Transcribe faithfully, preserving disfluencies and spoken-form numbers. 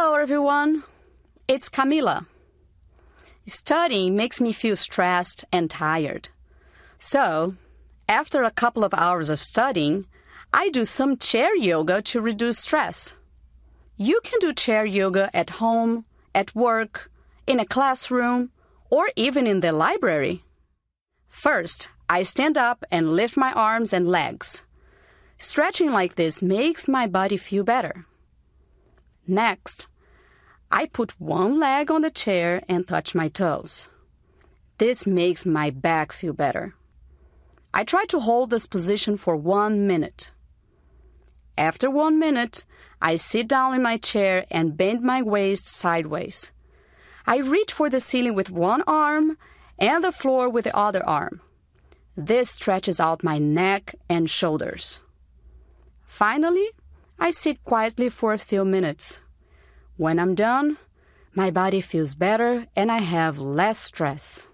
Hello, everyone. It's Camila. Studying makes me feel stressed and tired. So, after a couple of hours of studying, I do some chair yoga to reduce stress. You can do chair yoga at home, at work, in a classroom, or even in the library. First, I stand up and lift my arms and legs. Stretching like this makes my body feel better. Next, I put one leg on the chair and touch my toes. This makes my back feel better. I try to hold this position for one minute. After one minute, I sit down in my chair and bend my waist sideways. I reach for the ceiling with one arm and the floor with the other arm. This stretches out my neck and shoulders. Finally, I sit quietly for a few minutes. When I'm done, my body feels better and I have less stress.